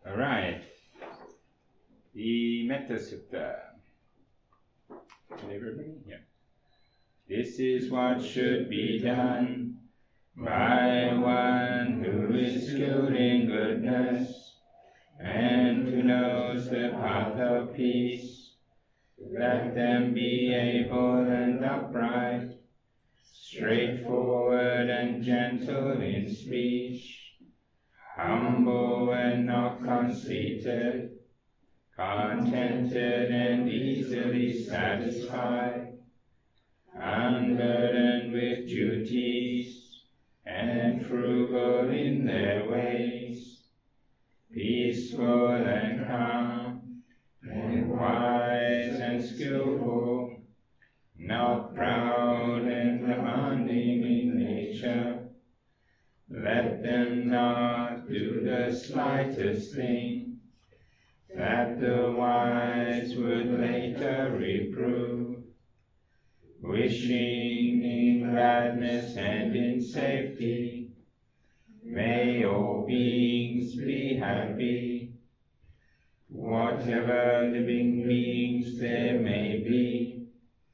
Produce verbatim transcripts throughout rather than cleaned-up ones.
Alright, the Metta Sutta. Did everybody? Yeah. This is what should be done by one who is skilled in goodness and who knows the path of peace. Let them be able and upright, straightforward and gentle in speech, humble and not conceited, contented and easily satisfied, unburdened with duties, and frugal in their ways, peaceful and calm, and wise and skillful, not proud and demanding in nature. Let them not do the slightest thing that the wise would later reprove, wishing in gladness and in safety. May all beings be happy. Whatever living beings there may be,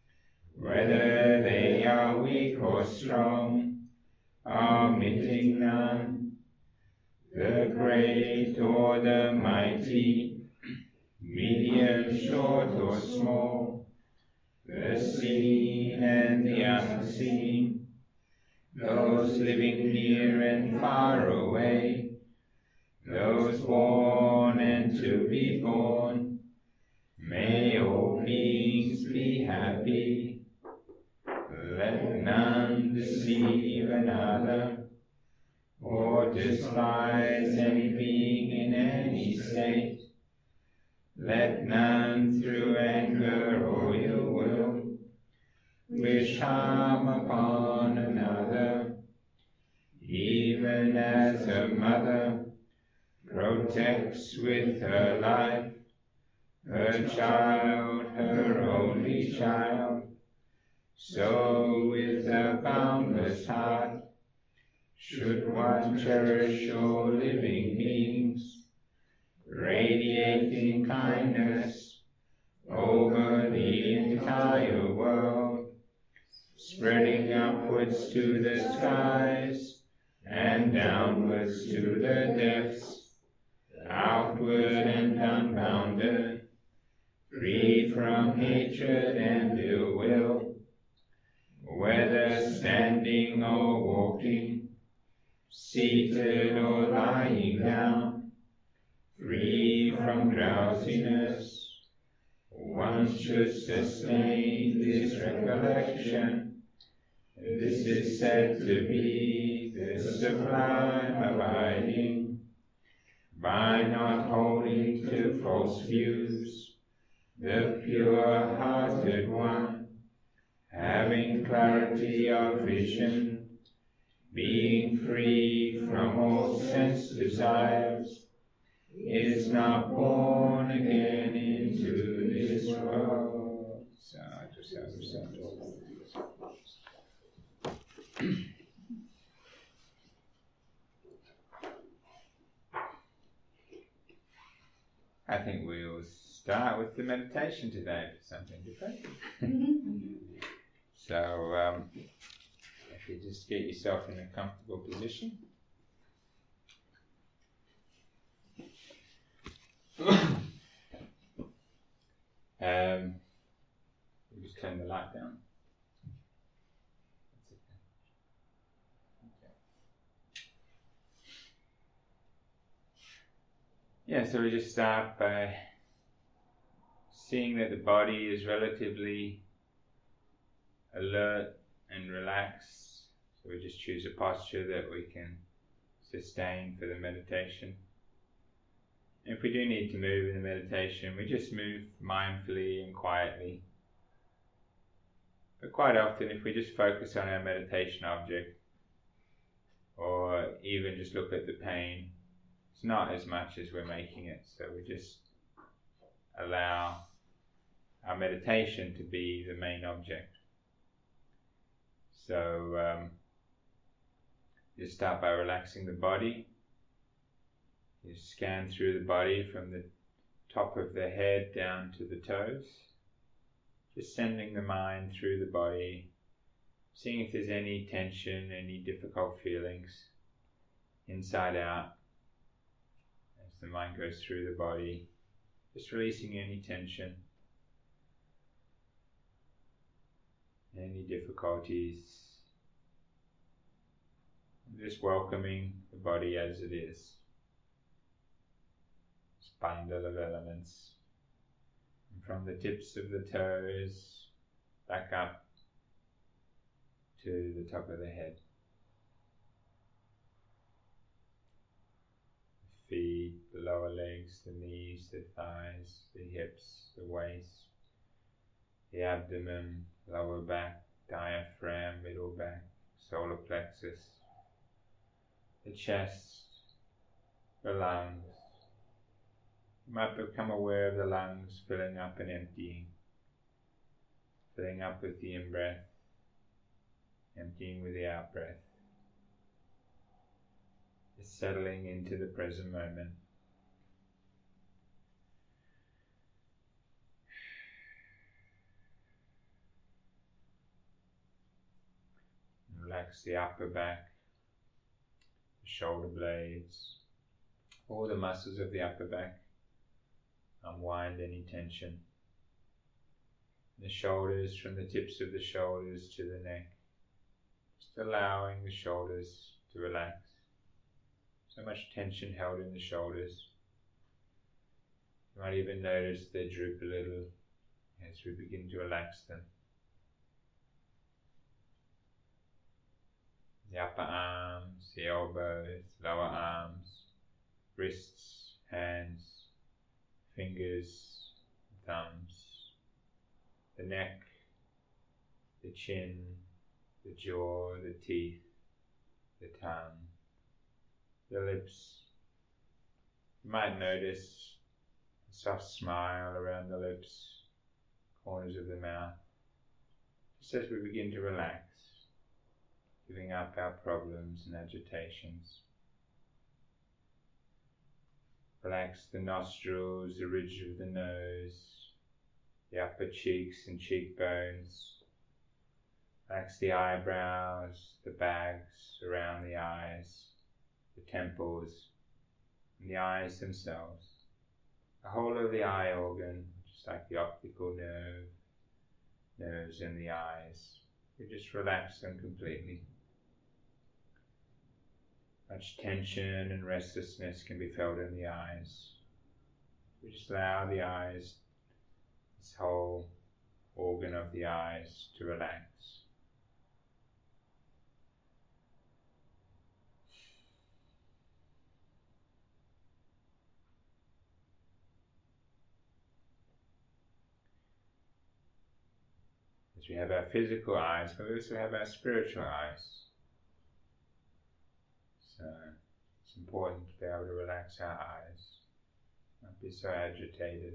whether they are weak or strong, omitting none, the great or the mighty, medium, short or small, the seen and the unseen, those living near and far away, those born and to be born, may all beings be happy. Let none deceive another, or despise any being in any state. Let none through anger or ill will wish harm upon another, even as a mother protects with her life her child, her only child. So with a boundless heart should one cherish all living beings, radiating kindness over the entire world, spreading upwards to the skies and downwards to the depths, outward and unbounded, free from hatred and ill will, whether standing or walking, seated or lying down, free from drowsiness. One should sustain this recollection. This is said to be the sublime abiding, by not holding to false views, the pure-hearted one, having clarity of vision, being free from all sense desires, is not born again into this world. Sadhu, sadhu, sadhu. I think we'll start with the meditation today for something different. So, um, if you just get yourself in a comfortable position. um, we'll just turn the light down. That's okay. Okay. Yeah, so we just start by seeing that the body is relatively alert and relaxed. So we just choose a posture that we can sustain for the meditation. If we do need to move in the meditation, we just move mindfully and quietly. But quite often, if we just focus on our meditation object, or even just look at the pain, it's not as much as we're making it. So we just allow our meditation to be the main object. So um, just start by relaxing the body. You scan through the body from the top of the head down to the toes, just sending the mind through the body, seeing if there's any tension, any difficult feelings, inside out, as the mind goes through the body, just releasing any tension, any difficulties, just welcoming the body as it is. This bundle of elements. And from the tips of the toes back up to the top of the head. The feet, the lower legs, the knees, the thighs, the hips, the waist, the abdomen, lower back, diaphragm, middle back, solar plexus, the chest, the lungs. You might become aware of the lungs filling up and emptying, filling up with the in-breath, emptying with the out-breath, just settling into the present moment. Relax the upper back, the shoulder blades, all the muscles of the upper back. Unwind any tension. The shoulders, from the tips of the shoulders to the neck. Just allowing the shoulders to relax. So much tension held in the shoulders. You might even notice they droop a little as we begin to relax them. The upper arms, the elbows, lower arms, wrists, hands, fingers, thumbs, the neck, the chin, the jaw, the teeth, the tongue, the lips. You might notice a soft smile around the lips, corners of the mouth, just as we begin to relax, giving up our problems and agitations. Relax the nostrils, the ridge of the nose, the upper cheeks and cheekbones. Relax the eyebrows, the bags around the eyes, the temples, and the eyes themselves. The whole of the eye organ, just like the optical nerve, nerves in the eyes. We just relax them completely. Much tension and restlessness can be felt in the eyes. We just allow the eyes, this whole organ of the eyes, to relax. As we have our physical eyes, but we also have our spiritual eyes. So it's important to be able to relax our eyes, not be so agitated.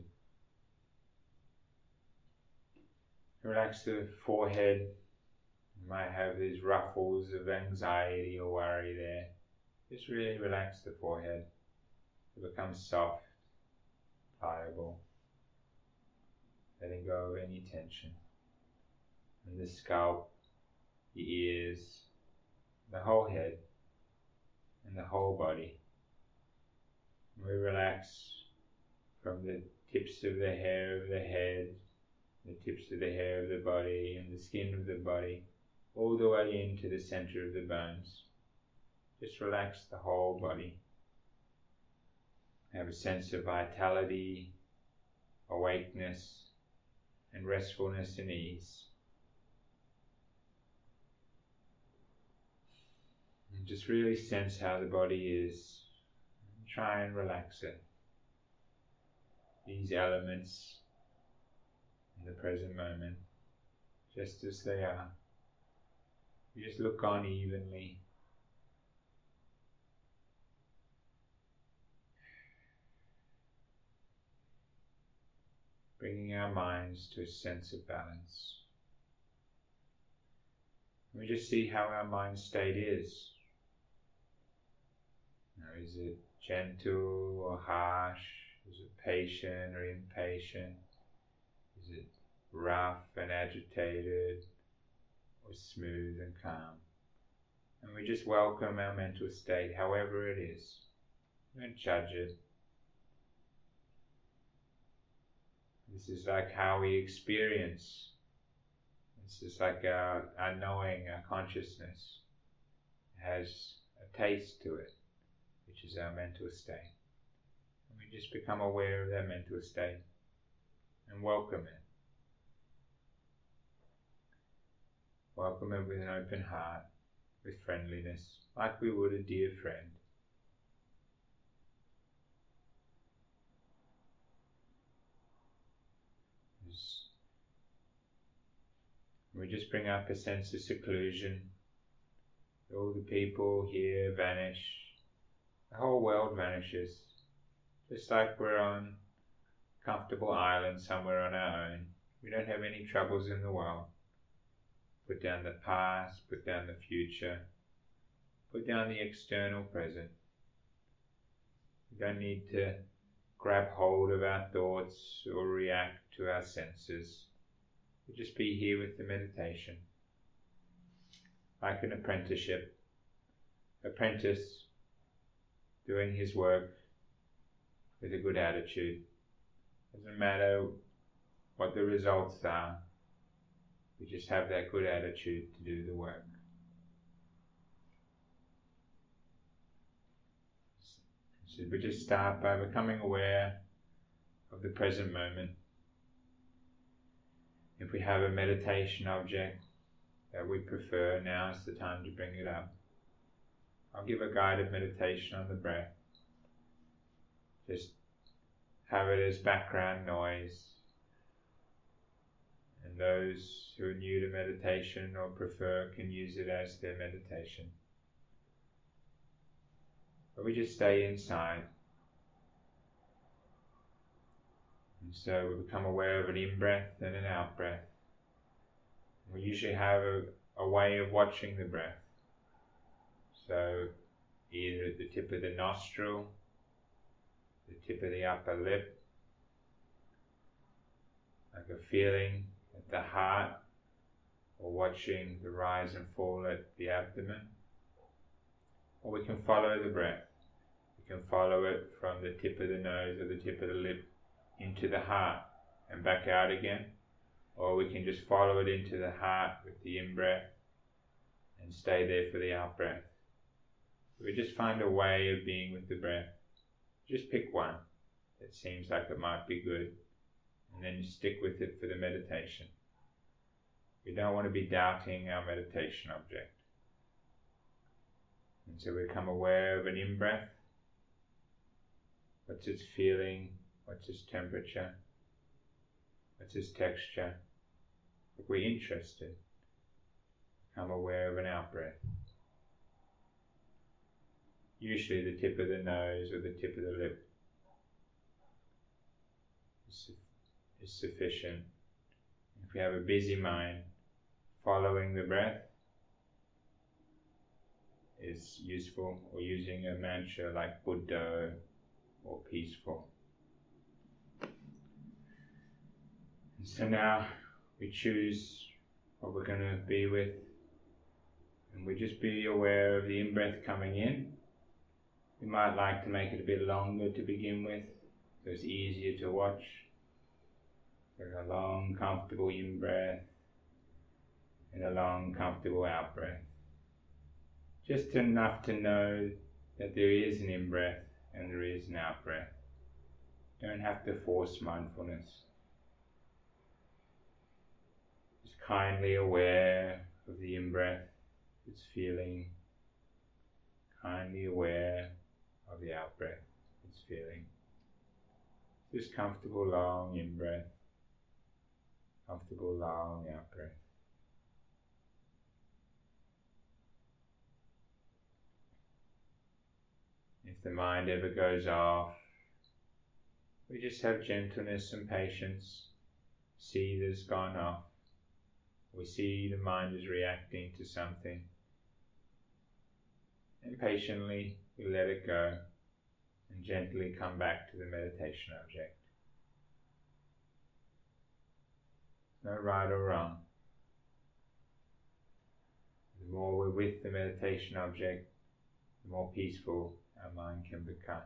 Relax the forehead. You might have these ruffles of anxiety or worry there. Just really relax the forehead. It becomes soft, pliable, letting go of any tension. And the scalp, the ears, the whole head, and the whole body. We relax from the tips of the hair of the head, the tips of the hair of the body, and the skin of the body, all the way into the center of the bones. Just relax the whole body. Have a sense of vitality, awakeness, and restfulness and ease. And just really sense how the body is. Try and relax it. These elements in the present moment, just as they are. You just look on evenly. Bringing our minds to a sense of balance. We just see how our mind state is. Now, is it gentle or harsh? Is it patient or impatient? Is it rough and agitated or smooth and calm? And we just welcome our mental state, however it is. We don't judge it. This is like how we experience. This is like our, our knowing, our consciousness has a taste to it, which is our mental state. And we just become aware of that mental state and welcome it. Welcome it with an open heart, with friendliness, like we would a dear friend. We just bring up a sense of seclusion. All the people here vanish. The whole world vanishes. Just like we're on a comfortable island somewhere on our own. We don't have any troubles in the world. Put down the past, put down the future, put down the external present. We don't need to grab hold of our thoughts or react to our senses. We just be here with the meditation. Like an apprenticeship. Apprentice doing his work with a good attitude. Doesn't matter what the results are. We just have that good attitude to do the work. So we just start by becoming aware of the present moment. If we have a meditation object that we prefer, now is the time to bring it up. I'll give a guided meditation on the breath. Just have it as background noise. And those who are new to meditation or prefer can use it as their meditation. But we just stay inside. And so we become aware of an in-breath and an out-breath. We usually have a, a way of watching the breath. So either at the tip of the nostril, the tip of the upper lip, like a feeling at the heart, or watching the rise and fall at the abdomen. Or we can follow the breath. We can follow it from the tip of the nose or the tip of the lip into the heart and back out again. Or we can just follow it into the heart with the in-breath and stay there for the out-breath. We just find a way of being with the breath. Just pick one that seems like it might be good, and then you stick with it for the meditation. We don't want to be doubting our meditation object. And so we become aware of an in-breath. What's its feeling? What's its temperature? What's its texture? If we're interested, become aware of an out-breath. Usually the tip of the nose or the tip of the lip is, is sufficient. If we have a busy mind, following the breath is useful, or using a mantra like Buddha or peaceful. And so now we choose what we're going to be with, and we just be aware of the in-breath coming in. We might like to make it a bit longer to begin with, so it's easier to watch. So a long, comfortable in-breath and a long, comfortable out-breath. Just enough to know that there is an in-breath and there is an out-breath. Don't have to force mindfulness. Just kindly aware of the in-breath, its feeling. Kindly aware of the out-breath, its feeling. Just comfortable long in-breath, comfortable long out-breath. If the mind ever goes off, we just have gentleness and patience. See that it's gone off. We see the mind is reacting to something. And patiently we let it go. and gently come back to the meditation object. No right or wrong. The more we're with the meditation object, the more peaceful our mind can become.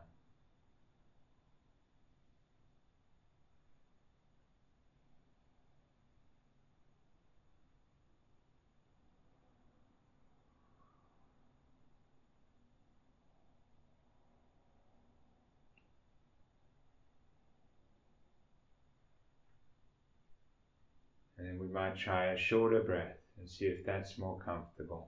And then we might try a shorter breath and see if that's more comfortable.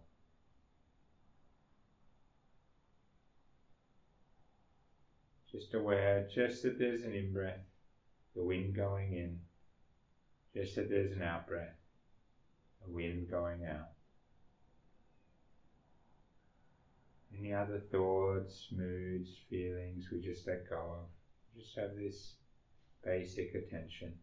Just aware, just that there's an in-breath, the wind going in, just that there's an out-breath, the wind going out. Any other thoughts, moods, feelings we just let go of. Just have this basic attention.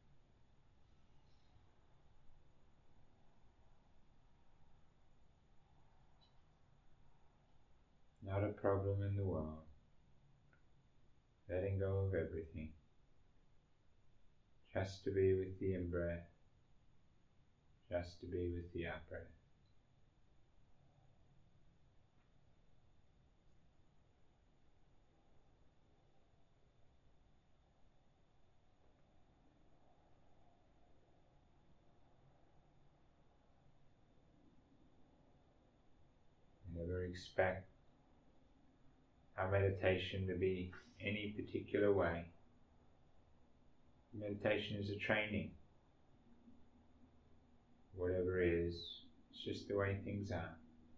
Not a problem in the world. Letting go of everything. Just to be with the in-breath. Just to be with the out-breath. Never expect our meditation to be any particular way. Meditation is a training. Whatever it is, it's just the way things are.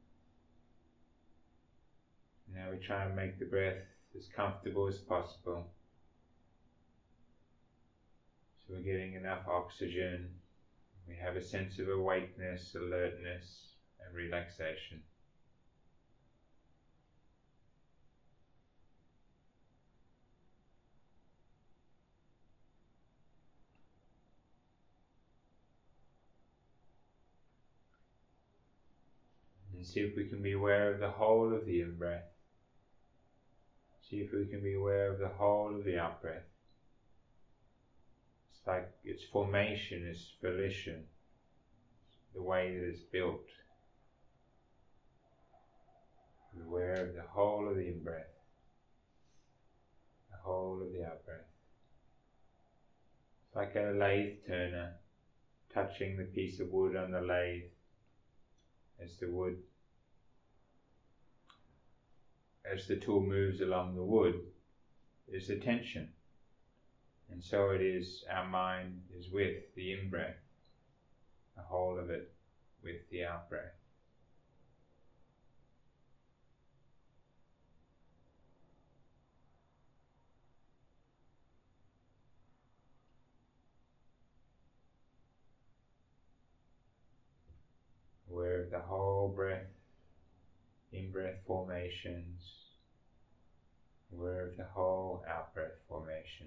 Now we try and make the breath as comfortable as possible. So we're getting enough oxygen. We have a sense of awakeness, alertness, and relaxation. And see if we can be aware of the whole of the in-breath. See if we can be aware of the whole of the out-breath. It's like its formation, its volition, the way that it's built. Be aware of the whole of the in-breath, the whole of the out-breath. It's like a lathe turner touching the piece of wood on the lathe as the wood as the tool moves along the wood. There's a tension, and so it is our mind is with the in-breath, the whole of it with the out-breath. Aware of the whole breath, in-breath formations, aware of the whole out-breath formations.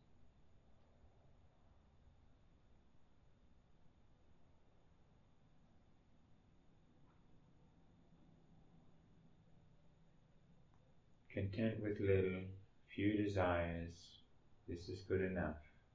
Content with little, few desires, this is good enough.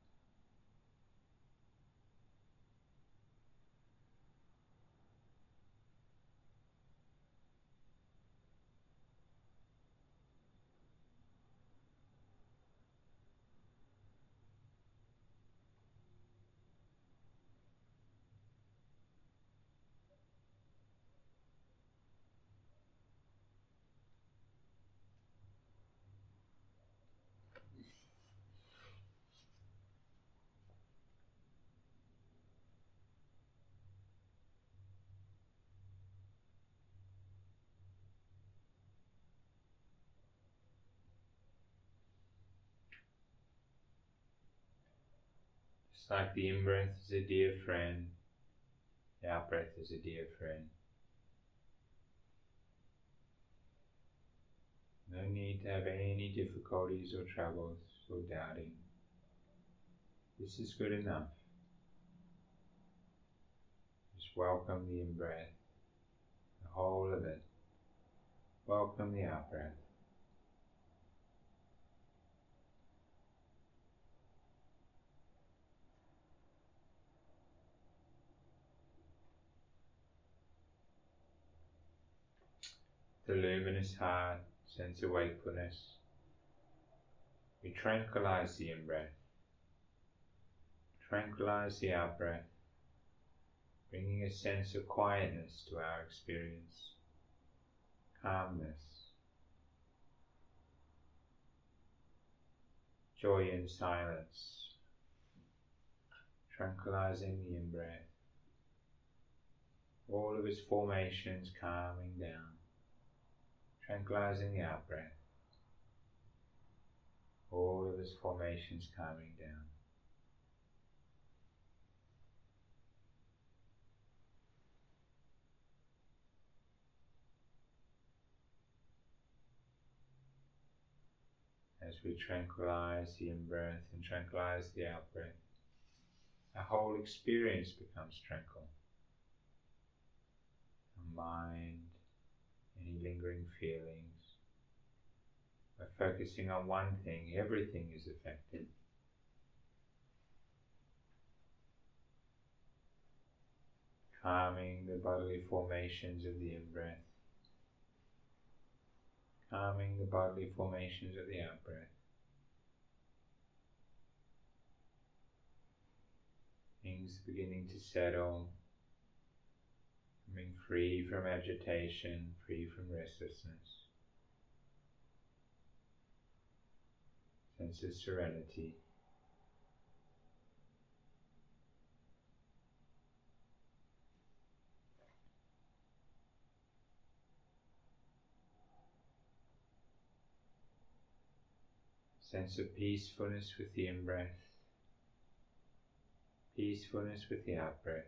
It's like the in-breath is a dear friend, the out-breath is a dear friend. No need to have any difficulties or troubles or doubting. This is good enough. Just welcome the in-breath, the whole of it. Welcome the out-breath. the luminous heart, sense of wakefulness, we tranquilize the in-breath, tranquilize the out-breath, bringing a sense of quietness to our experience, calmness, joy and silence, tranquilizing the in-breath, all of its formations calming down, tranquilizing the out-breath, all of its formations calming down. As we tranquilize the in-breath and tranquilize the out-breath, our whole experience becomes tranquil. Our mind, any lingering feelings, by focusing on one thing, everything is affected. Calming the bodily formations of the in-breath, calming the bodily formations of the out-breath. Things beginning to settle, becoming free from agitation, free from restlessness. Sense of serenity. Sense of peacefulness with the in-breath, peacefulness with the out-breath.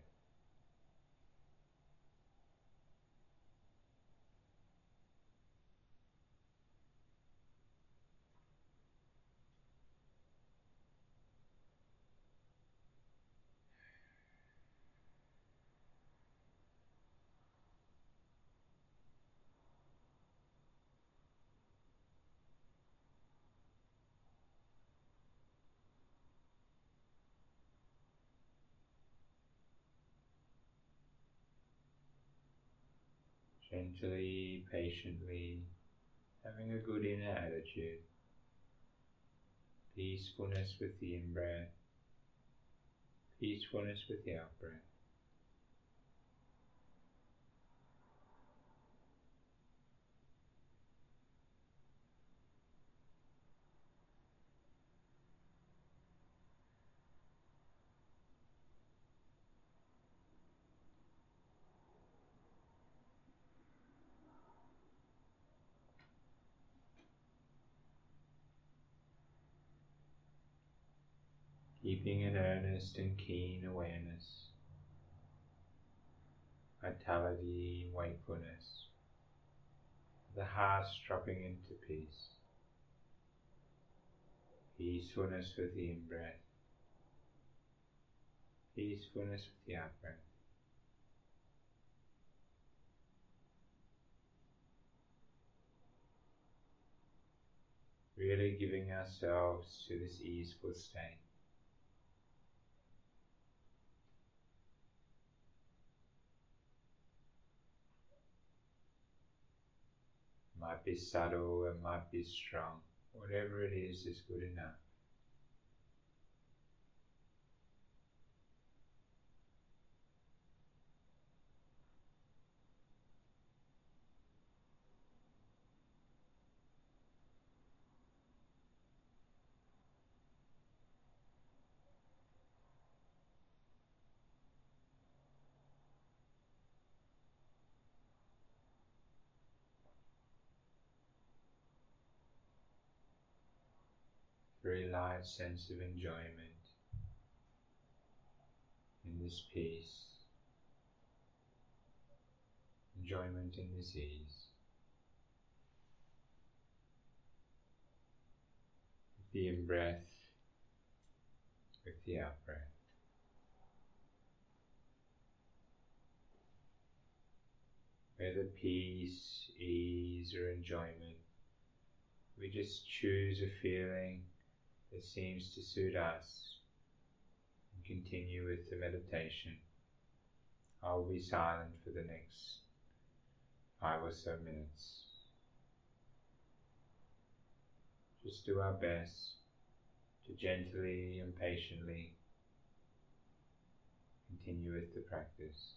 Gently, patiently, having a good inner attitude, peacefulness with the in-breath, peacefulness with the out-breath. Keeping an earnest and keen awareness, vitality, wakefulness, the heart dropping into peace, peacefulness with the in-breath, peacefulness with the out-breath. Really giving ourselves to this easeful state. Might be subtle, it might be strong. Whatever it is, is good enough. Very light sense of enjoyment in this peace, enjoyment in this ease. With the in-breath, with the out-breath. Whether peace, ease or enjoyment, we just choose a feeling that seems to suit us and continue with the meditation. I'll be silent for the next five or so minutes. just do our best to gently and patiently continue with the practice.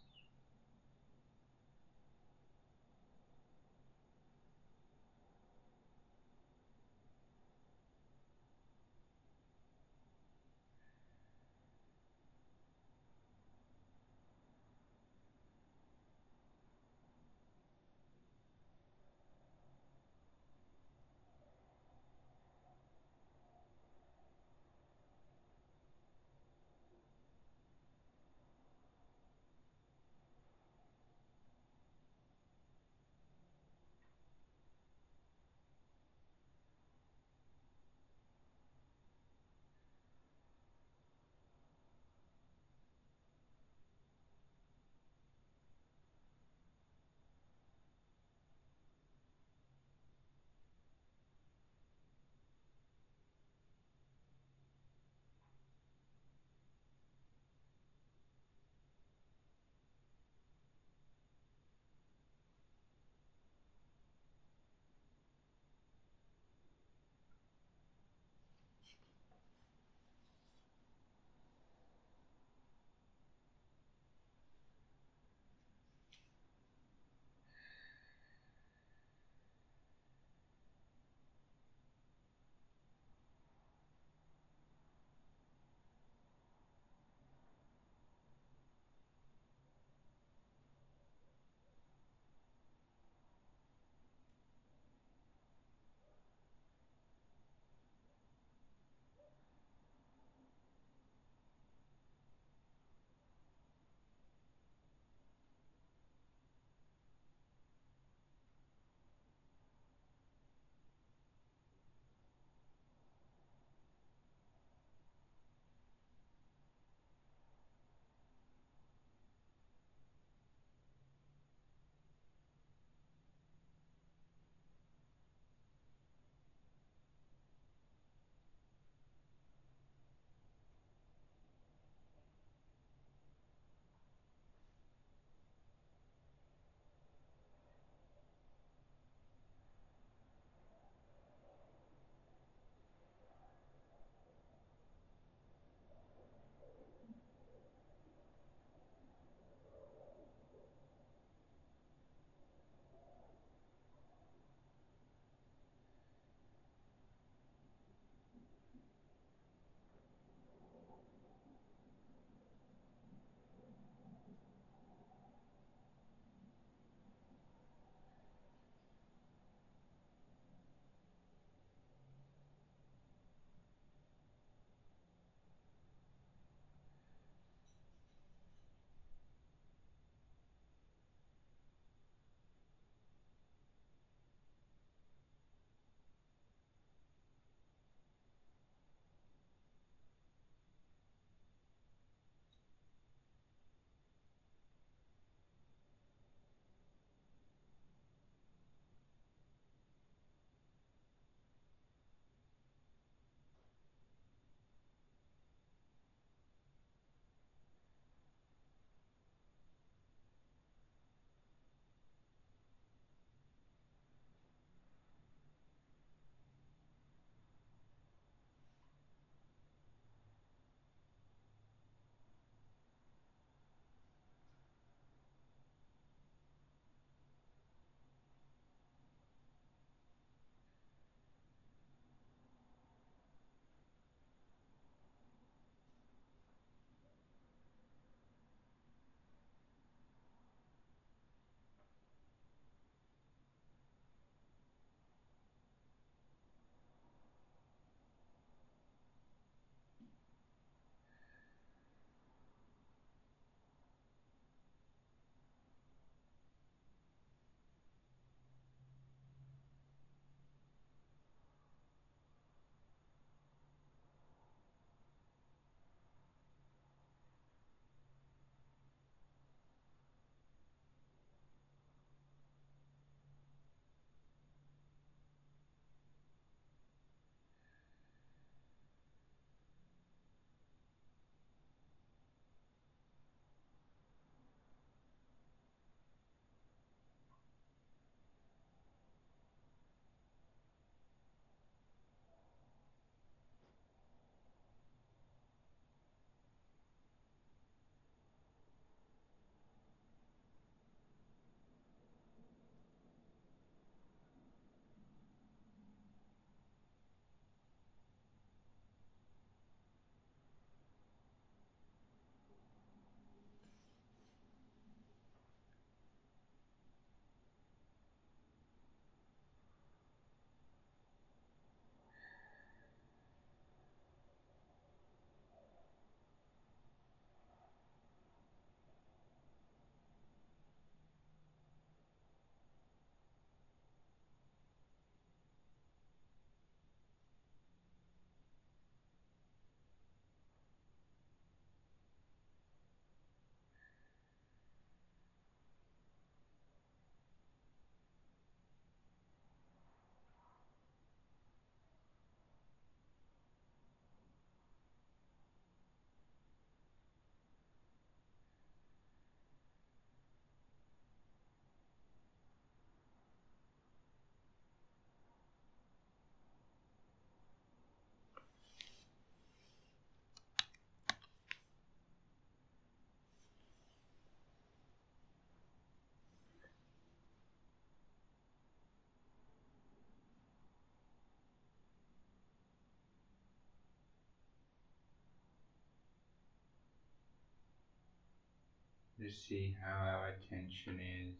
just see how our attention is,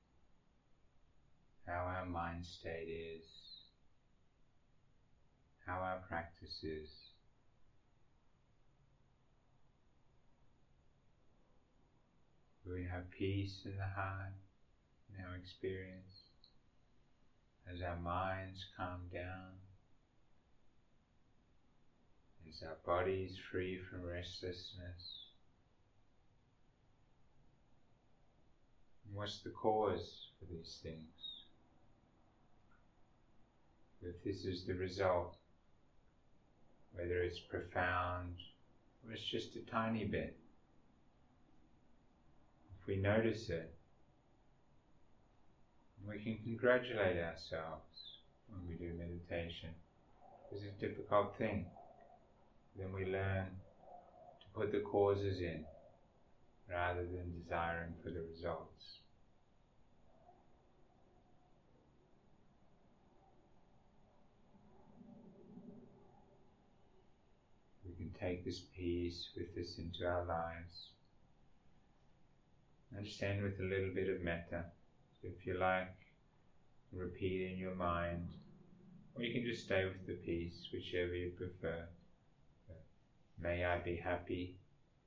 how our mind state is, how our practice is. We have peace in the heart, in our experience, as our minds calm down, as our bodies free from restlessness. And what's the cause for these things? If this is the result, whether it's profound or it's just a tiny bit, if we notice it, we can congratulate ourselves when we do meditation. It's a difficult thing. Then we learn to put the causes in rather than desiring for the results. We can take this peace with us into our lives. And just end with a little bit of metta. So if you like, repeat in your mind, or you can just stay with the peace, whichever you prefer. May I be happy.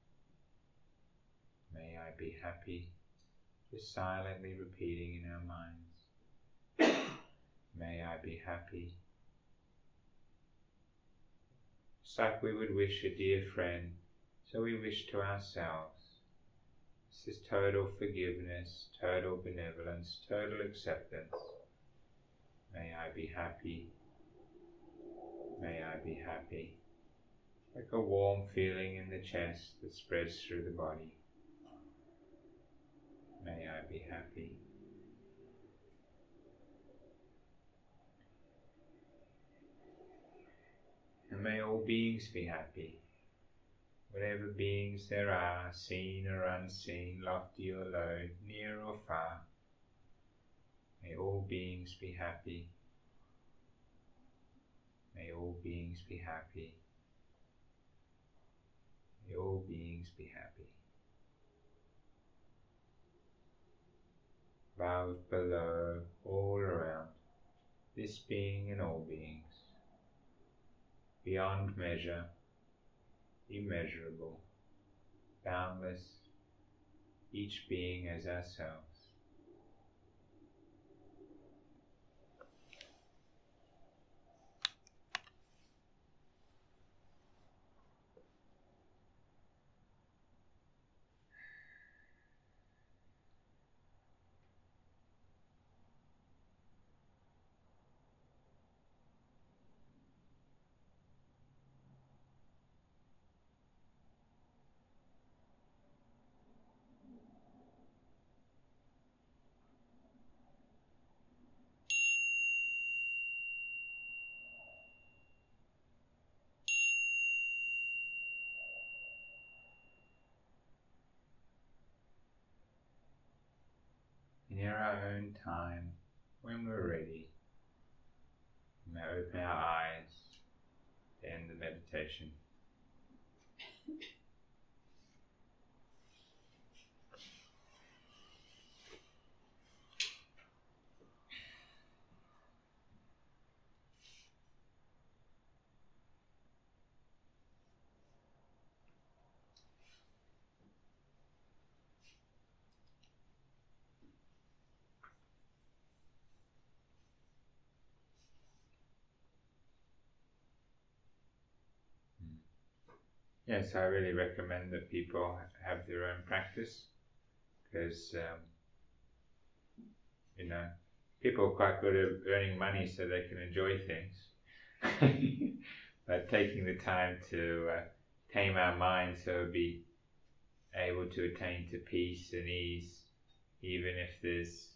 May I be happy. Just silently repeating in our minds. May I be happy. Just like we would wish a dear friend, so we wish to ourselves. This is total forgiveness, total benevolence, total acceptance. May I be happy. May I be happy. Like a warm feeling in the chest that spreads through the body. May I be happy. And may all beings be happy. Whatever beings there are, seen or unseen, lofty or low, near or far, may all beings be happy. May all beings be happy. May all beings be happy. Above, below, all around, this being and all beings, beyond measure, immeasurable, boundless, each being as ourselves. In our own time, when we're ready, we may open our eyes to end the meditation. Yes, I really recommend that people have their own practice, because, um, you know, people are quite good at earning money so they can enjoy things. But taking the time to uh, tame our minds so we'll be able to attain to peace and ease, even if there's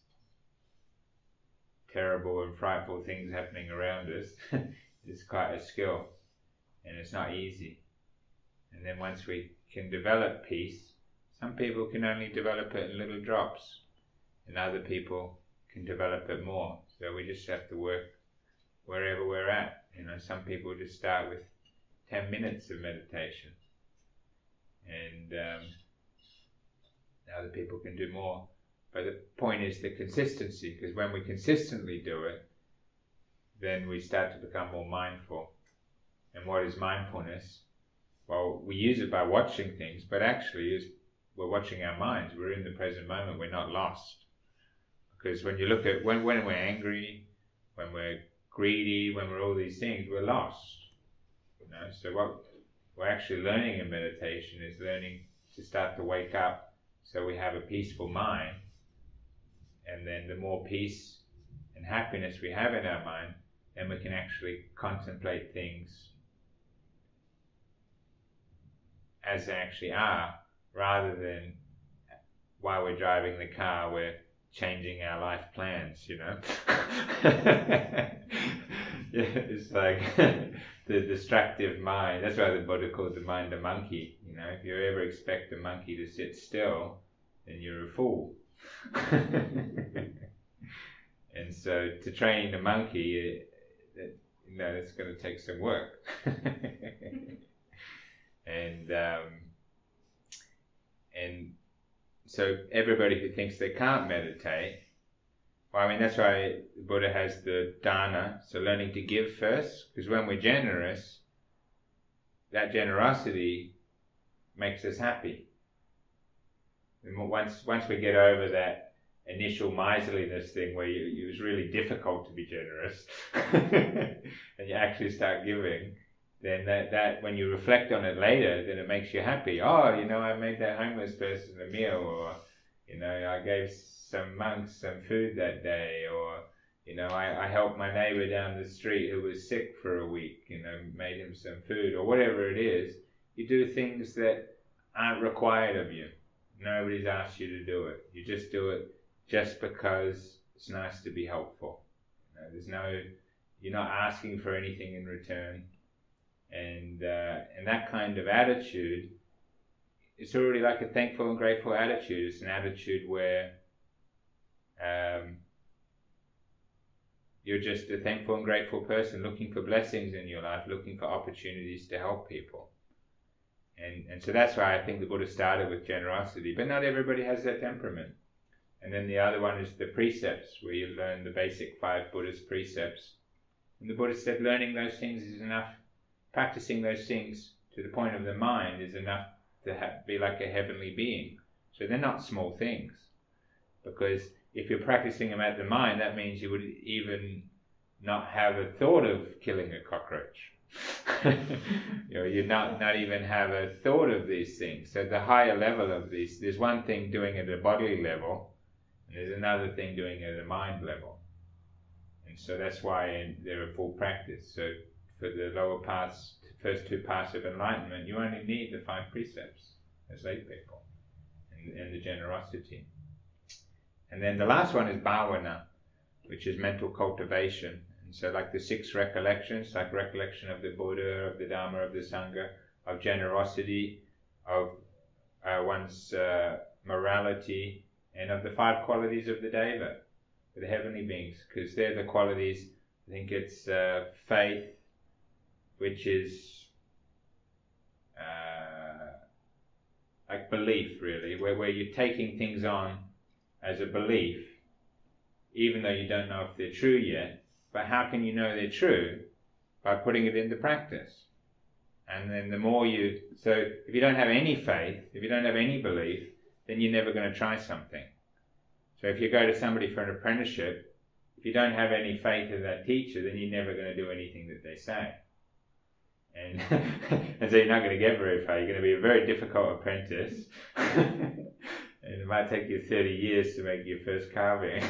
terrible and frightful things happening around us, is quite a skill, and it's not easy. And then once we can develop peace, some people can only develop it in little drops, and other people can develop it more. So we just have to work wherever we're at. You know, some people just start with ten minutes of meditation, and um, other people can do more. But the point is the consistency, because when we consistently do it, then we start to become more mindful. And what is mindfulness? Well, we use it by watching things, but actually is we're watching our minds. We're in the present moment. We're not lost. Because when you look at when, when we're angry, when we're greedy, when we're all these things, we're lost. You know. So what we're actually learning in meditation is learning to start to wake up, so we have a peaceful mind. And then the more peace and happiness we have in our mind, then we can actually contemplate things as they actually are, rather than while we're driving the car we're changing our life plans, you know. Yeah, it's like the distractive mind. That's why the Buddha called the mind a monkey. You know, if you ever expect a monkey to sit still, then you're a fool. And so to train a monkey, it, you know, it's going to take some work. And um, and so everybody who thinks they can't meditate, well, I mean, that's why the Buddha has the dana, so learning to give first, because when we're generous, that generosity makes us happy. And once once we get over that initial miserliness thing where you, it was really difficult to be generous, and you actually start giving, then that, that when you reflect on it later, then it makes you happy. Oh, you know, I made that homeless person a meal, or, you know, I gave some monks some food that day, or, you know, I, I helped my neighbor down the street who was sick for a week, you know, made him some food, or whatever it is. You do things that aren't required of you. Nobody's asked you to do it. You just do it just because it's nice to be helpful. You know, there's no, you're not asking for anything in return. And uh, and that kind of attitude, it's already like a thankful and grateful attitude. It's an attitude where um, you're just a thankful and grateful person looking for blessings in your life, looking for opportunities to help people. And and so that's why I think the Buddha started with generosity. But not everybody has that temperament. And then the other one is the precepts, where you learn the basic five Buddhist precepts. And the Buddha said learning those things is enough. Practicing those things to the point of the mind is enough to ha- be like a heavenly being. So they're not small things. Because if you're practicing them at the mind, that means you would even not have a thought of killing a cockroach. You know, you'd not, not even have a thought of these things. So the higher level of these, there's one thing doing it at a bodily level, and there's another thing doing it at a mind level. And so that's why they're a full practice. So for the lower parts, first two parts of enlightenment, you only need the five precepts as lay people, and, and the generosity. And then the last one is bhavana, which is mental cultivation. And so like the six recollections, like recollection of the Buddha, of the Dharma, of the Sangha, of generosity, of uh, one's uh, morality, and of the five qualities of the Deva, the heavenly beings, because they're the qualities. I think it's uh, faith, which is uh, like belief, really, where, where you're taking things on as a belief, even though you don't know if they're true yet. But how can you know they're true? By putting it into practice. And then the more you, so if you don't have any faith, if you don't have any belief, then you're never going to try something. So if you go to somebody for an apprenticeship, if you don't have any faith in that teacher, then you're never going to do anything that they say. And, and so you're not going to get very far. You're going to be a very difficult apprentice. And it might take you thirty years to make your first carving.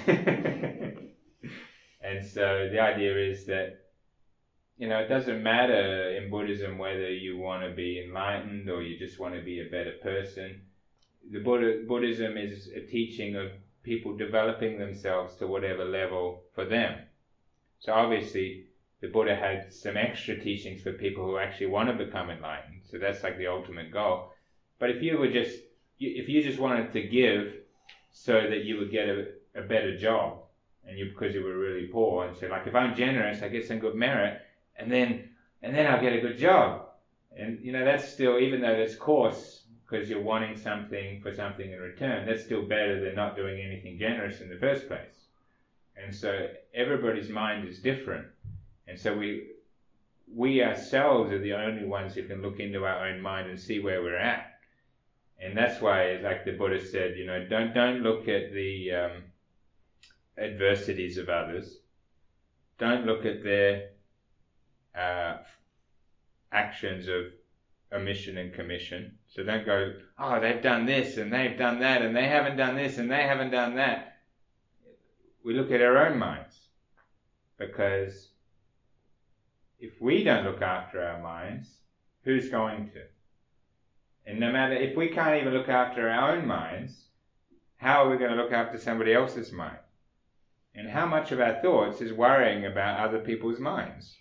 And so the idea is that, you know, it doesn't matter in Buddhism whether you want to be enlightened or you just want to be a better person. The Buddha, Buddhism is a teaching of people developing themselves to whatever level for them. So obviously, the Buddha had some extra teachings for people who actually want to become enlightened. So that's like the ultimate goal. But if you were just, if you just wanted to give so that you would get a, a better job, and you because you were really poor, and so like if I'm generous, I get some good merit, and then and then I'll get a good job, and you know that's still, even though that's coarse, because you're wanting something for something in return. That's still better than not doing anything generous in the first place. And so everybody's mind is different. And so we we ourselves are the only ones who can look into our own mind and see where we're at. And that's why, like the Buddha said, you know, don't don't look at the um, adversities of others. Don't look at their uh, actions of omission and commission. So don't go, oh, they've done this and they've done that and they haven't done this and they haven't done that. We look at our own minds, because if we don't look after our minds, who's going to? And no matter, if we can't even look after our own minds, how are we going to look after somebody else's mind? And how much of our thoughts is worrying about other people's minds?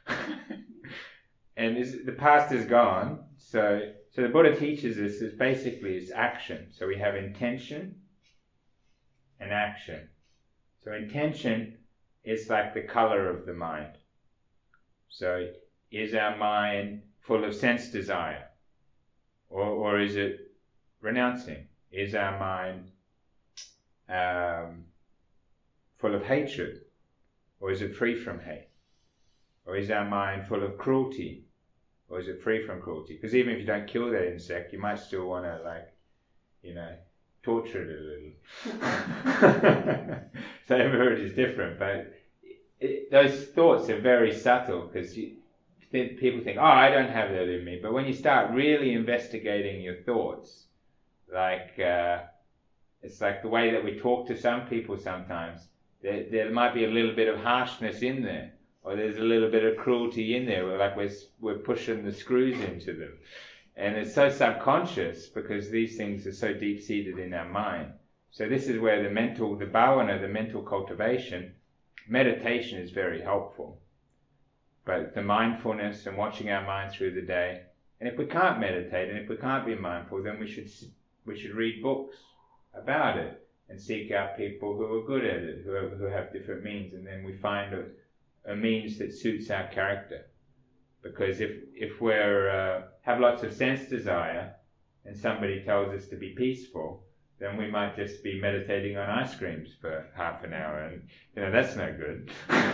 And is, the past is gone, so so the Buddha teaches us is basically it's action. So we have intention and action. So intention is like the color of the mind. So is our mind full of sense desire? Or, or is it renouncing? Is our mind um, full of hatred? Or is it free from hate? Or is our mind full of cruelty? Or is it free from cruelty? Because even if you don't kill that insect, you might still want to, like, you know, torture it a little. So everybody's different, but it, those thoughts are very subtle, because you think, people think, oh, I don't have that in me. But when you start really investigating your thoughts, like uh, it's like the way that we talk to some people sometimes, there, there might be a little bit of harshness in there, or there's a little bit of cruelty in there, like we're, we're pushing the screws into them. And it's so subconscious, because these things are so deep-seated in our mind. So this is where the mental, the bhavana, the mental cultivation, meditation is very helpful. But the mindfulness and watching our mind through the day. And if we can't meditate and if we can't be mindful, then we should we should read books about it and seek out people who are good at it, who have, who have different means, and then we find a, a means that suits our character. Because if if we're uh, have lots of sense desire, and somebody tells us to be peaceful, then we might just be meditating on ice creams for half an hour, and you know that's no good.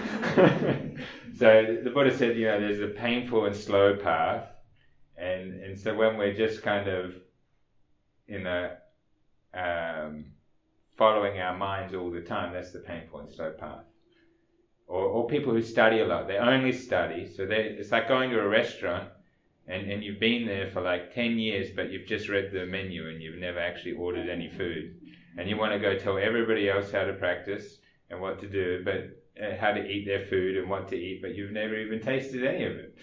So the Buddha said, you know, there's a painful and slow path, and and so when we're just kind of, you know, um, following our minds all the time, that's the painful and slow path. Or, or people who study a lot, they only study, so they it's like going to a restaurant. And, and you've been there for like ten years, but you've just read the menu and you've never actually ordered any food. And you want to go tell everybody else how to practice and what to do, but uh, how to eat their food and what to eat, but you've never even tasted any of it.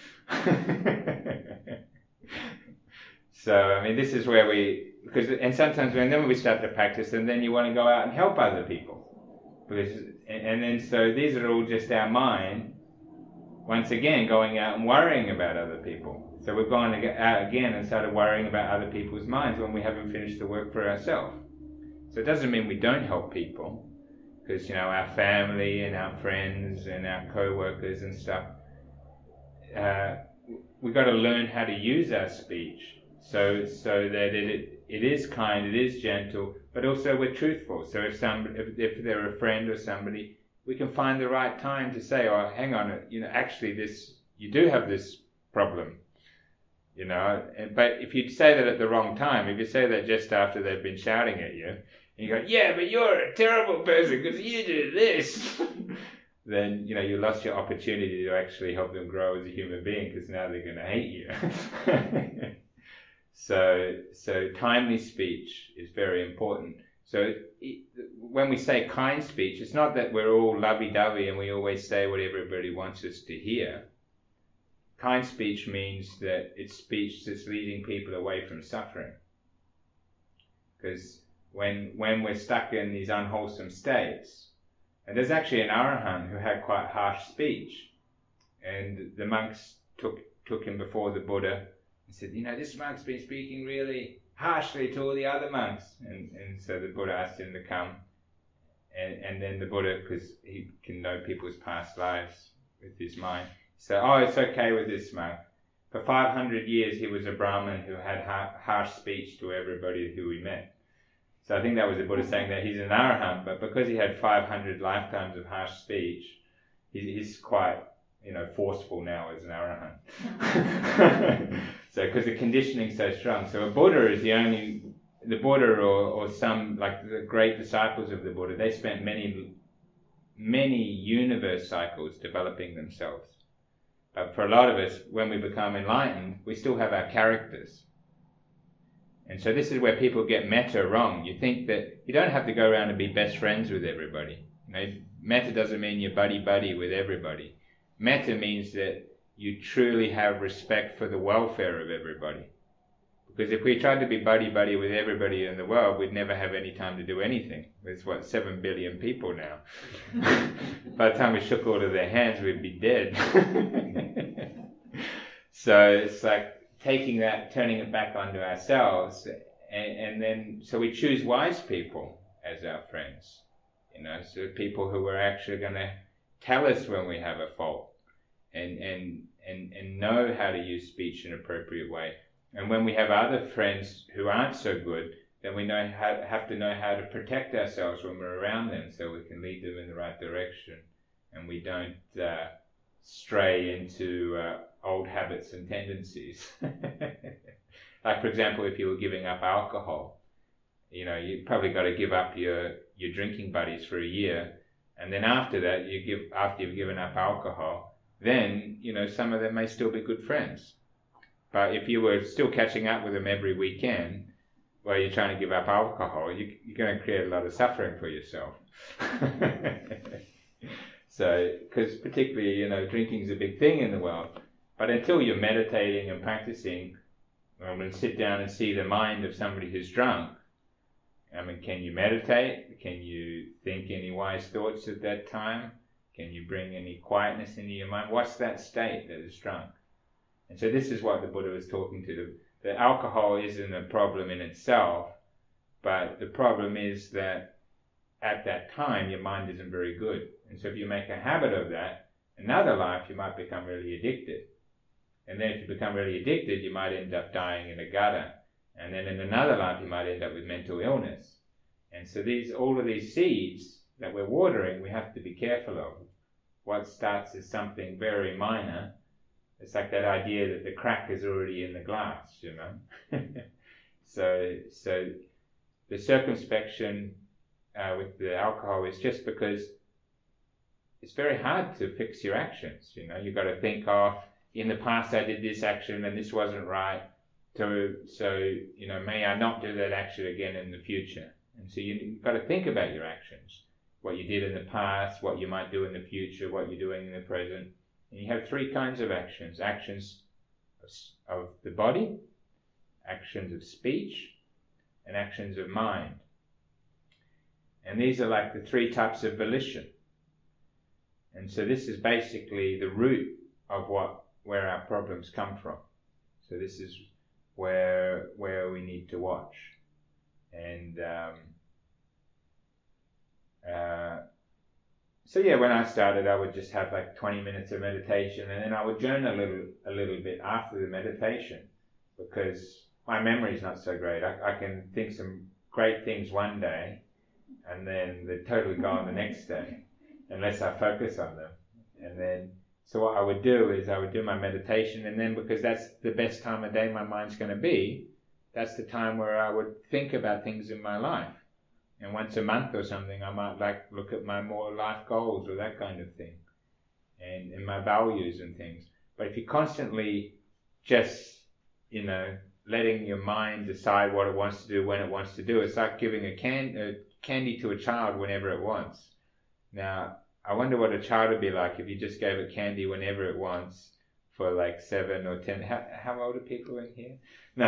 So, I mean, this is where we, because, and sometimes when then we start to practice, and then you want to go out and help other people. Because, and, and then, so these are all just our mind, once again, going out and worrying about other people. So we've gone out again and started worrying about other people's minds when we haven't finished the work for ourselves. So it doesn't mean we don't help people, because, you know, our family and our friends and our co-workers and stuff, uh, we've got to learn how to use our speech so so that it it is kind, it is gentle, but also we're truthful. So if some if, if they're a friend or somebody, we can find the right time to say, oh, hang on, you know, actually this, you do have this problem. You know, but if you say that at the wrong time, if you say that just after they've been shouting at you, and you go, yeah, but you're a terrible person because you did this, then, you know, you lost your opportunity to actually help them grow as a human being, because now they're going to hate you. so, so timely speech is very important. So it, when we say kind speech, it's not that we're all lovey-dovey and we always say what everybody wants us to hear. Kind speech means that it's speech that's leading people away from suffering. Because when when we're stuck in these unwholesome states, and there's actually an Arahant who had quite harsh speech, and the monks took took him before the Buddha and said, you know, this monk's been speaking really harshly to all the other monks. And, and so the Buddha asked him to come, and, and then the Buddha, because he can know people's past lives with his mind, so, oh, it's okay with this monk, For five hundred years, he was a Brahmin who had ha- harsh speech to everybody who he met. So I think that was the Buddha saying that he's an arahant, but because he had five hundred lifetimes of harsh speech, he's, he's quite, you know, forceful now as an arahant. So, because the conditioning's so strong. So a Buddha is the only, the Buddha or, or some, like the great disciples of the Buddha, they spent many, many universe cycles developing themselves. But for a lot of us, when we become enlightened, we still have our characters. And so this is where people get metta wrong. You think that you don't have to go around and be best friends with everybody. You know, metta doesn't mean you're buddy-buddy with everybody. Metta means that you truly have respect for the welfare of everybody. Because if we tried to be buddy-buddy with everybody in the world, we'd never have any time to do anything. There's, what, seven billion people now. By the time we shook all of their hands, we'd be dead. So it's like taking that, turning it back onto ourselves, and, and then, so we choose wise people as our friends. You know, so people who are actually going to tell us when we have a fault, and, and, and, and know how to use speech in an appropriate way. And when we have other friends who aren't so good, then we know how, have to know how to protect ourselves when we're around them, so we can lead them in the right direction, and we don't uh, stray into uh, old habits and tendencies. Like, for example, if you were giving up alcohol, you know, you probably got to give up your, your drinking buddies for a year, and then after that, you give after you've given up alcohol, then, you know, some of them may still be good friends. But if you were still catching up with them every weekend while you're trying to give up alcohol, you, you're going to create a lot of suffering for yourself. So, because particularly, you know, drinking is a big thing in the world. But until you're meditating and practicing, I'm going to sit down and see the mind of somebody who's drunk. I mean, can you meditate? Can you think any wise thoughts at that time? Can you bring any quietness into your mind? What's that state that is drunk? And so this is what the Buddha was talking to. The, the alcohol isn't a problem in itself, but the problem is that at that time your mind isn't very good. And so if you make a habit of that, another life you might become really addicted. And then if you become really addicted, you might end up dying in a gutter. And then in another life you might end up with mental illness. And so these, all of these seeds that we're watering, we have to be careful of. What starts as something very minor, it's like that idea that the crack is already in the glass, you know. so, so the circumspection uh, with the alcohol is just because it's very hard to fix your actions. You know, you've got to think, oh, in the past I did this action and this wasn't right. So, so you know, may I not do that action again in the future? And so you, you've got to think about your actions, what you did in the past, what you might do in the future, what you're doing in the present. And you have three kinds of actions. Actions of, of the body, actions of speech, and actions of mind. And these are like the three types of volition. And so this is basically the root of what where our problems come from. So this is where where we need to watch. And um, uh, so yeah, when I started, I would just have like twenty minutes of meditation, and then I would journal a little a little bit after the meditation, because my memory is not so great. I, I can think some great things one day, and then they're totally gone the next day, unless I focus on them. And then, so what I would do is I would do my meditation, and then because that's the best time of day my mind's going to be, that's the time where I would think about things in my life. And once a month or something, I might like look at my more life goals or that kind of thing, and, and my values and things. But if you constantly just, you know, letting your mind decide what it wants to do when it wants to do, it's like giving a, can, a candy to a child whenever it wants. Now, I wonder what a child would be like if you just gave it candy whenever it wants for like seven or ten. How, how old are people in here? No.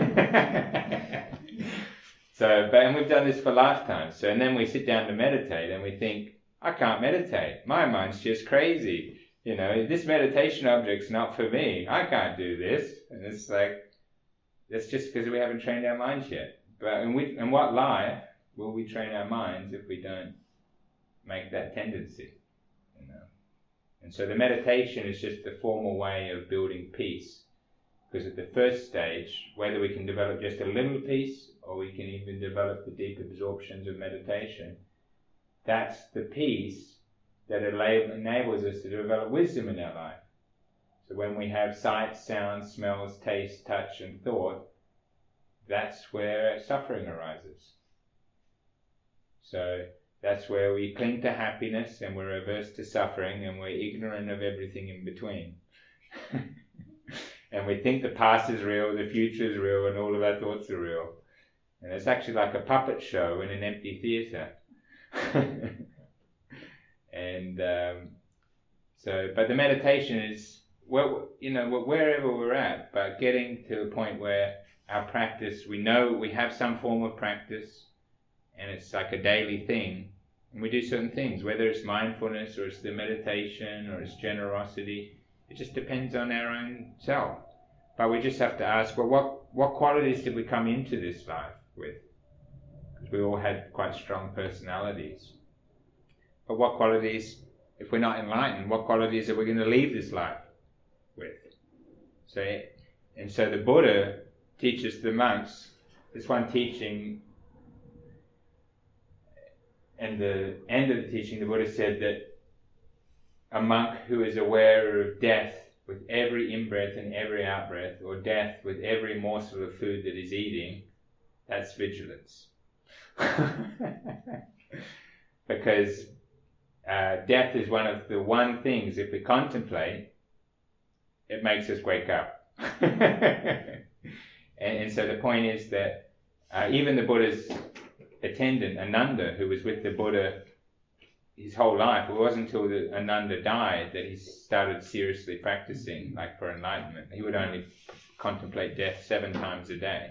So, but, and we've done this for lifetimes. So, and then we sit down to meditate and we think, I can't meditate. My mind's just crazy. You know, this meditation object's not for me. I can't do this. And it's like, that's just because we haven't trained our minds yet. But in, which, in what life will we train our minds if we don't make that tendency? You know? And so the meditation is just a formal way of building peace Because at the first stage, whether we can develop just a little peace or we can even develop the deep absorptions of meditation, that's the peace that enables us to develop wisdom in our life. So when we have sights, sounds, smells, taste, touch and thought, that's where suffering arises. So that's where we cling to happiness and we're averse to suffering and we're ignorant of everything in between. And we think the past is real, the future is real, and all of our thoughts are real. And it's actually like a puppet show in an empty theatre. And um, so, but the meditation is, well, you know, wherever we're at, but getting to a point where our practice, we know we have some form of practice, and it's like a daily thing, and we do certain things, whether it's mindfulness or it's the meditation or it's generosity. It just depends on our own self. But we just have to ask, well, what, what qualities did we come into this life with? Because we all had quite strong personalities. But what qualities, if we're not enlightened, what qualities are we going to leave this life with? So, and so the Buddha teaches the monks, this one teaching, and the end of the teaching, the Buddha said that a monk who is aware of death with every in-breath and every out-breath, or death with every morsel of food that he's eating, that's vigilance. Because uh, death is one of the one things, if we contemplate, it makes us wake up. and, and so the point is that uh, even the Buddha's attendant, Ananda, who was with the Buddha his whole life, it wasn't until the Ananda died that he started seriously practicing, like for enlightenment. He would only contemplate death seven times a day.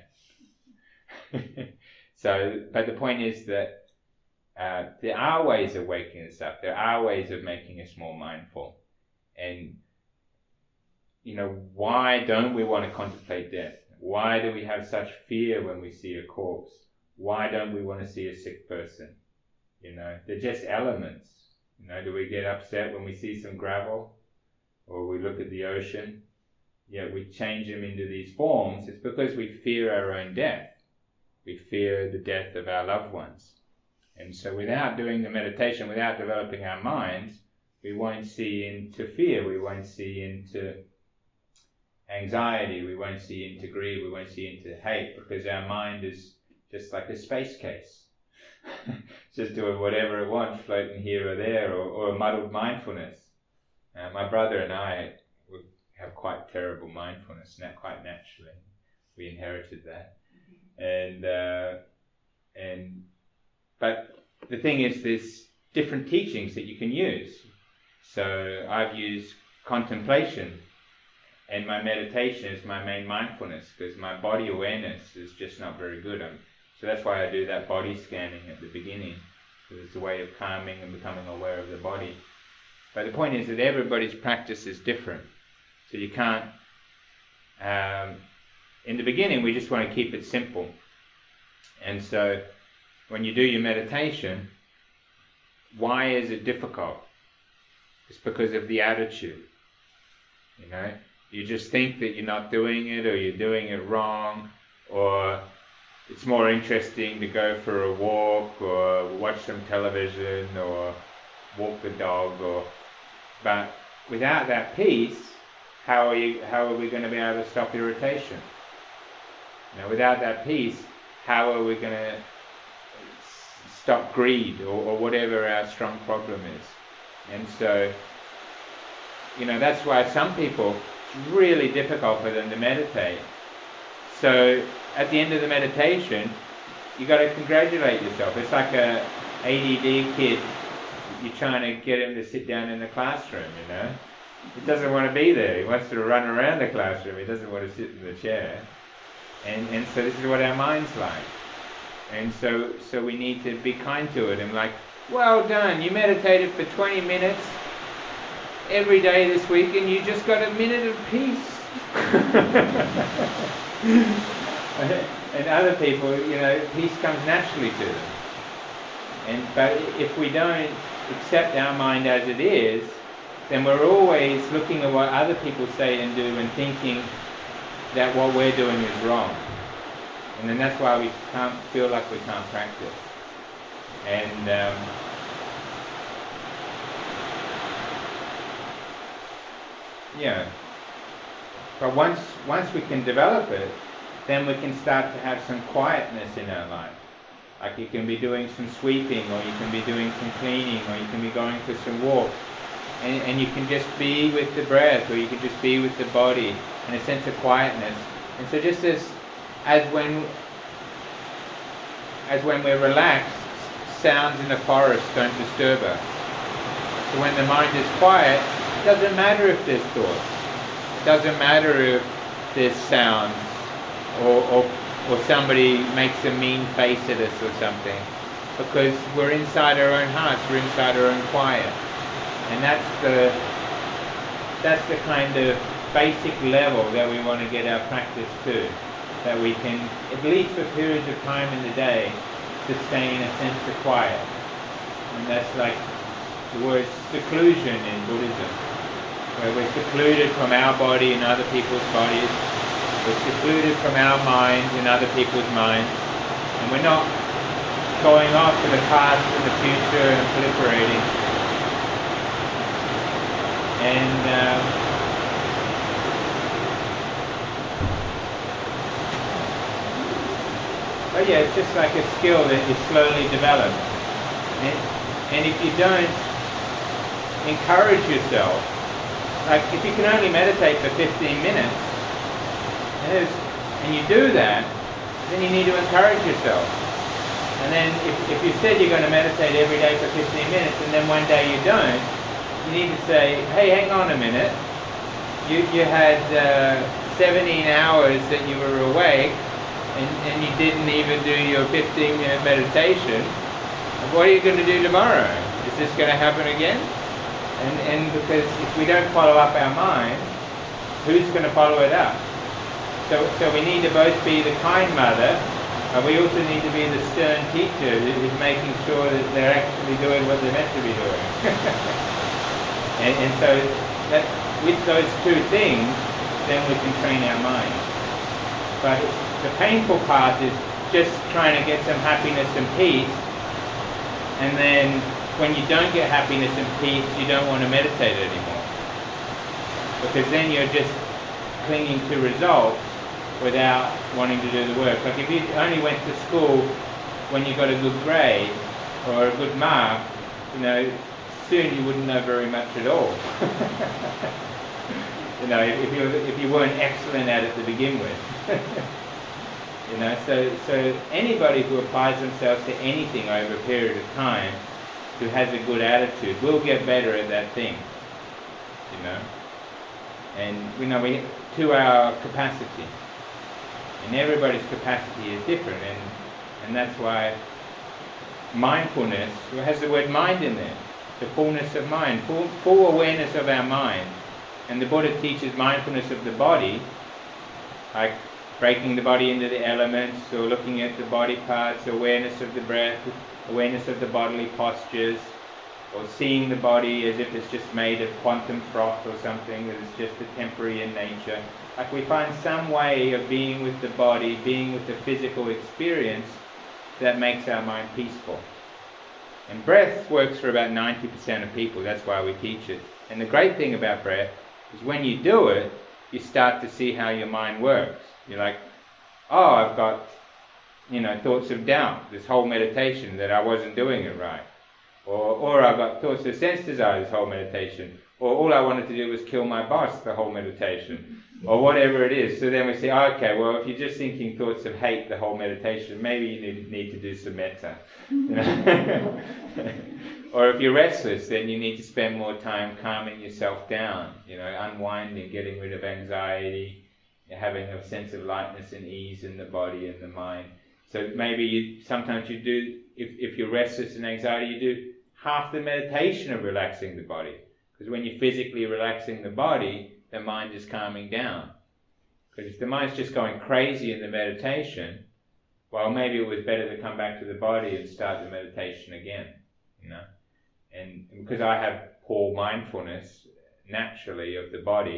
So, but the point is that uh, there are ways of waking us up. There are ways of making us more mindful. And, you know, why don't we want to contemplate death? Why do we have such fear when we see a corpse? Why don't we want to see a sick person? You know, they're just elements. You know, do we get upset when we see some gravel or we look at the ocean? Yeah, we change them into these forms. It's because we fear our own death. We fear the death of our loved ones. And so without doing the meditation, without developing our minds, we won't see into fear, we won't see into anxiety, we won't see into greed, we won't see into hate, because our mind is just like a space case. It's just doing whatever it wants, floating here or there, or, or a muddled mindfulness. Uh, my brother and I have quite terrible mindfulness, not quite naturally. We inherited that. And uh, and but the thing is, there's different teachings that you can use. So I've used contemplation, and my meditation is my main mindfulness, because my body awareness is just not very good. I'm, so that's why I do that body scanning at the beginning, because it's a way of calming and becoming aware of the body. But the point is that everybody's practice is different. So you can't, um, in the beginning we just want to keep it simple. And so when you do your meditation, why is it difficult? It's because of the attitude. You know, you just think that you're not doing it, or you're doing it wrong, or it's more interesting to go for a walk or watch some television or walk the dog, or but without that peace, how are you how are we going to be able to stop irritation? You know, without that peace, how are we going to stop greed, or, or whatever our strong problem is? And so, you know, that's why some people, it's really difficult for them to meditate. So at the end of the meditation, you got to congratulate yourself. It's like a A D D kid. You're trying to get him to sit down in the classroom, you know. He doesn't want to be there. He wants to run around the classroom. He doesn't want to sit in the chair. And and so this is what our mind's like. And so so we need to be kind to it and like, well done, you meditated for twenty minutes every day this week and you just got a minute of peace. And other people, you know, peace comes naturally to them. And but if we don't accept our mind as it is, then we're always looking at what other people say and do and thinking, that what we're doing is wrong. And then that's why we can't feel like we can't practice. And um, yeah. But once once we can develop it, then we can start to have some quietness in our life. Like you can be doing some sweeping, or you can be doing some cleaning, or you can be going for some walks. And, and you can just be with the breath, or you can just be with the body in a sense of quietness. And so just as as when as when we're relaxed, sounds in the forest don't disturb us. So when the mind is quiet, it doesn't matter if there's thoughts. It doesn't matter if there's sounds, or, or, or somebody makes a mean face at us or something. Because we're inside our own hearts, we're inside our own quiet. And that's the that's the kind of basic level that we want to get our practice to. That we can, at least for periods of time in the day, sustain a sense of quiet. And that's like the word seclusion in Buddhism, where we're secluded from our body and other people's bodies. We're secluded from our minds and other people's minds. And we're not going off to the past and the future and proliferating. And um, but yeah, it's just like a skill that you slowly develop. And, and if you don't encourage yourself, like if you can only meditate for fifteen minutes, and, and you do that, then you need to encourage yourself. And then if, if you said you're going to meditate every day for fifteen minutes, and then one day you don't, you need to say, hey, hang on a minute, you, you had uh, seventeen hours that you were awake, And, and you didn't even do your fifteen minute meditation, what are you going to do tomorrow? Is this going to happen again? And, and because if we don't follow up our mind, who's going to follow it up? So, so we need to both be the kind mother, and we also need to be the stern teacher who's making sure that they're actually doing what they're meant to be doing. and, and so that, with those two things, then we can train our mind. But the painful part is just trying to get some happiness and peace, and then when you don't get happiness and peace, you don't want to meditate anymore. Because then you're just clinging to results without wanting to do the work. Like if you only went to school when you got a good grade or a good mark, you know, soon you wouldn't know very much at all. You know, if you if you weren't excellent at it to begin with. You know, so so anybody who applies themselves to anything over a period of time, who has a good attitude, will get better at that thing. You know, and you know we to our capacity, and everybody's capacity is different, and and that's why mindfulness has the word mind in there, the fullness of mind, full full awareness of our mind, and the Buddha teaches mindfulness of the body, like breaking the body into the elements, or looking at the body parts, awareness of the breath, awareness of the bodily postures, or seeing the body as if it's just made of quantum froth or something, that it's just a temporary in nature. Like we find some way of being with the body, being with the physical experience that makes our mind peaceful. And breath works for about ninety percent of people, that's why we teach it. And the great thing about breath is when you do it, you start to see how your mind works. You're like, oh, I've got, you know, thoughts of doubt, this whole meditation, that I wasn't doing it right. Or, or I've got thoughts of sense desire, this whole meditation. Or all I wanted to do was kill my boss, the whole meditation. Or whatever it is. So then we say, oh, okay, well, if you're just thinking thoughts of hate the whole meditation, maybe you need, need to do some metta. You know? Or if you're restless, then you need to spend more time calming yourself down, you know, unwinding, getting rid of anxiety, having a sense of lightness and ease in the body and the mind. So maybe you, sometimes you do, if, if you're restless and anxiety, you do half the meditation of relaxing the body. Because when you're physically relaxing the body, the mind is calming down. Because if the mind's just going crazy in the meditation, well, maybe it was better to come back to the body and start the meditation again, you know. And because I have poor mindfulness naturally of the body,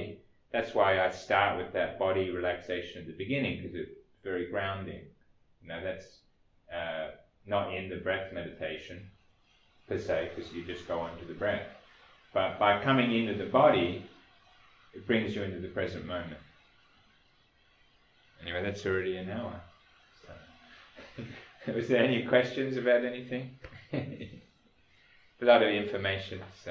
that's why I start with that body relaxation at the beginning, because it's very grounding. You know, that's uh, not in the breath meditation per se, because you just go on to the breath. But by coming into the body, it brings you into the present moment. Anyway, that's already an hour. So. Was there any questions about anything? A lot of information, so.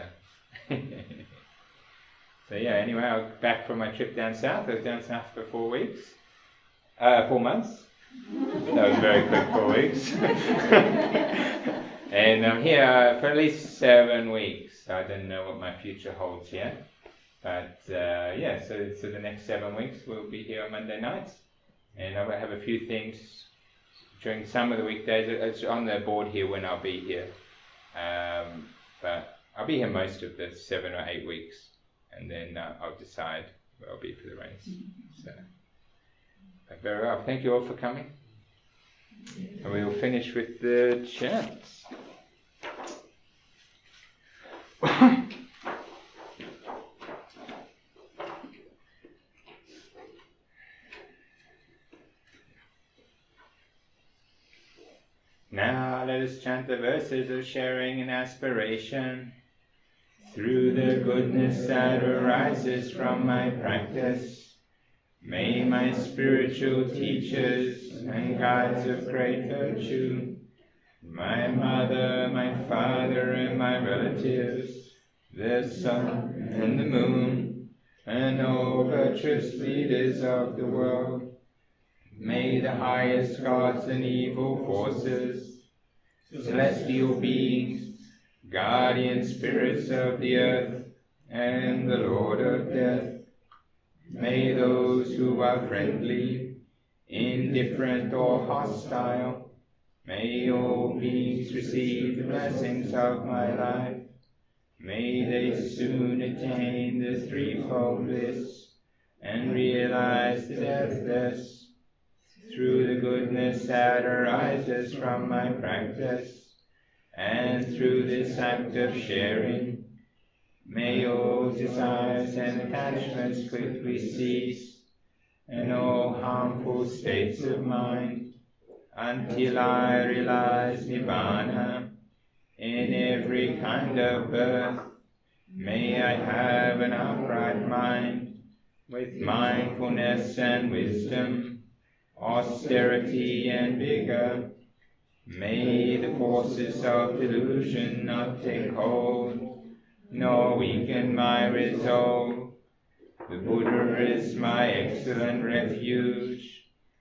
So yeah, anyway, I was back from my trip down south. I was down south for four weeks. Uh, four months. That was very quick, four weeks. And I'm here for at least seven weeks. I don't know what my future holds yet. But uh, yeah, so, so the next seven weeks we'll be here on Monday nights. And I will have a few things during some of the weekdays. It's on the board here when I'll be here. Um, but I'll be here most of the seven or eight weeks. And then uh, I'll decide where I'll be for the rest. So, very well. Thank you all for coming. And we will finish with the chants. Now let us chant the verses of sharing and aspiration. Through the goodness that arises from my practice, may my spiritual teachers and guides of great virtue, my mother, my father, and my relatives, the sun and the moon, and all virtuous leaders of the world, may the highest gods and evil forces, celestial beings, guardian spirits of the earth, and the Lord of death, may those who are friendly, indifferent, or hostile, may all beings receive the blessings of my life. May they soon attain the threefold bliss and realize the deathless. Through the goodness that arises from my practice, and through this act of sharing, may all desires and attachments quickly cease, and all harmful states of mind, until I realize Nibbana in every kind of birth. May I have an upright mind, with mindfulness and wisdom, austerity and vigor. May the forces of delusion not take hold, nor weaken my resolve. The Buddha is my excellent refuge,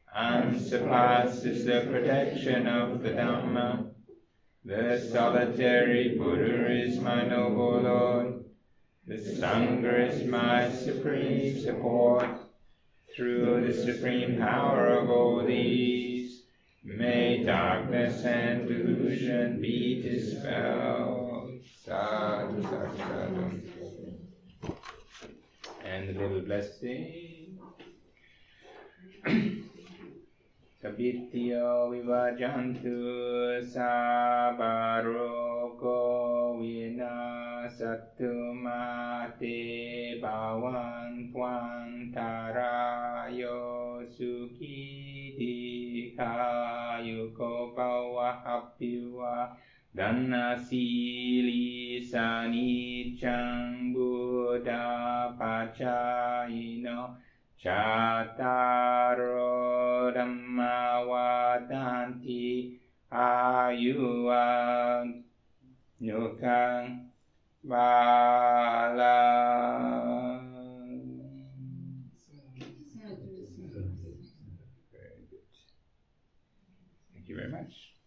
unsurpassed is the protection of the Dhamma. The solitary Buddha is my noble Lord. The Sangha is my supreme support. Through the supreme power of all these, may darkness and delusion be dispelled. Sadhu, sadhu, sadhu. And the little blessing. Sabityo vivajantu sabaroko vinasattu mate bhavan tvantarayo sukhi dikayuko bhavahabhiva dhanasili sanicang buddha pacayino Cattaro dhamma vadanti ayuvan nukang balang. Very good. Thank you very much.